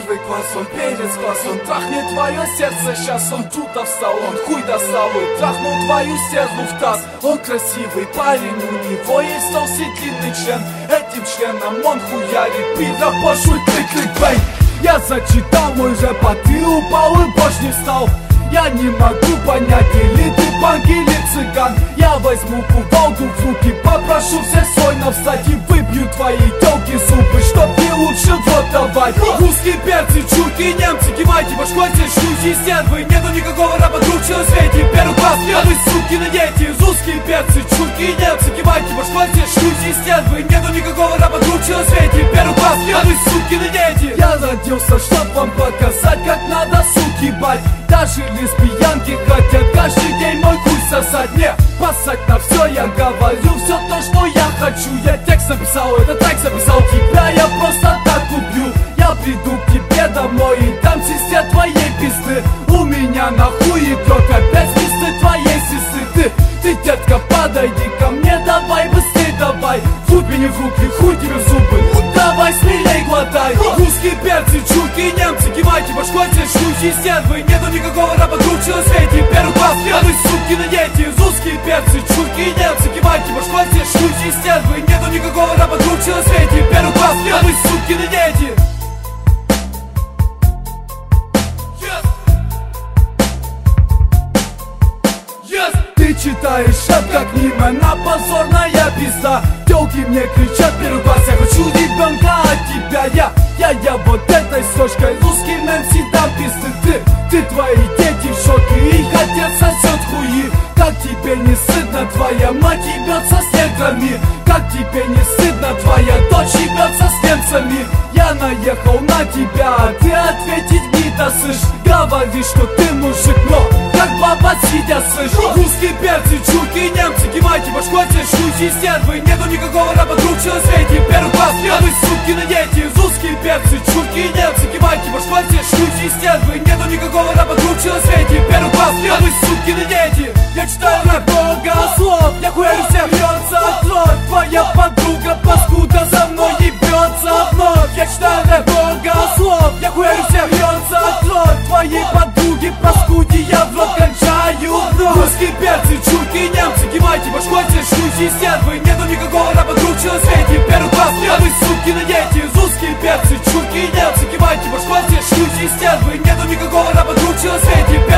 первый класс, он перец класс, он трахнет твое сердце, сейчас он тут встал, он хуй достал и трахнул твою стерву в таз. Он красивый парень, у него есть толстый длинный член, этим членом он хуярит пидор, пошлый клик-клик-бэй. Я зачитал мой рэп, а ты упал и больше не встал. Я не могу понять, или ты панк, или цыган. Я возьму кувалду в руки, попрошу всех сойно встать и выбью твои тёлки зубы, чтоб не лучше в рот давать. Русские перцы, чурки, немцы, кивайте, башкой все шлюзи, стервы. Нету никакого раба круче на свете, первый класс, а вы сукины дети. Русские перцы, чурки, немцы, кивайте, башкой все шлюзи, стервы. Нету никакого раба круче на свете, первый класс, а вы сукины дети. Я родился, чтоб вам показать, как надо суки бать. Даже лесбиянки хотят каждый день мой хуй сосать. Не, пасать на все, я говорю все то, что я хочу. Я текст написал, этот трек записал, тебя я просто так убью. Я приду к тебе домой и дам сестре твоей пизды. У меня нахуй идет опять пизды твоей сестры. Ты, детка, подойди ко мне, давай быстрей, давай. Фут мне в руки, хуй тебе в зубы, давай смелей глотай. Русские перцы, чурки, немцы, кивайте башкой все шлюзи, стервы. Нету никакого раба круче на свете, первый класс, а вы сукины дети. Русские перцы, чурки, немцы, кивайте башкой все шлюзи, стервы. Нету никакого раба круче на свете, первый класс, а вы сукины дети. Ты читаешь рэп как Нимена, позорная пизда. Тёлки мне кричат первый класс, я хочу ребенка от тебя. Я вот этой строчкой русский МС дам пизды. Ты твои дети в шоке, их отец сосет хуи. Как тебе не стыдно, твоя мать ебется с неграми? Как тебе не стыдно, твоя дочь ебется с немцами? Я наехал на тебя, а ты ответить не досышь. Говоришь, что ты мужик, но как баба сидя слышь. Русские перцы, чурки, немцы, кивайте башкой все шлюзи, стервы. Нету никакого раба круче на свете, первый класс, а вы сукины дети. Русские перцы, чурки, немцы, кивайте башкой все шлюзи, стервы. Нету никакого раба круче на свете, первый класс, а вы сукины дети. Я читаю рэп много слов, я хуярю всех, льется кровь. Твоя подруга паскуда за мной ебется вновь. Я читаю рэп много слов, я хуярю всех, льется кровь. Твоей подруги паскуди я в рот кончаю вновь. Русские перцы, чурки, немцы, кивайте башкой все шлюзи, стервы. Нету никакого раба круче на свете, первый класс, а вы сукины дети. Русские перцы, чурки, немцы, кивайте башкой все шлюзи, стервы. Нету никакого раба круче на свете.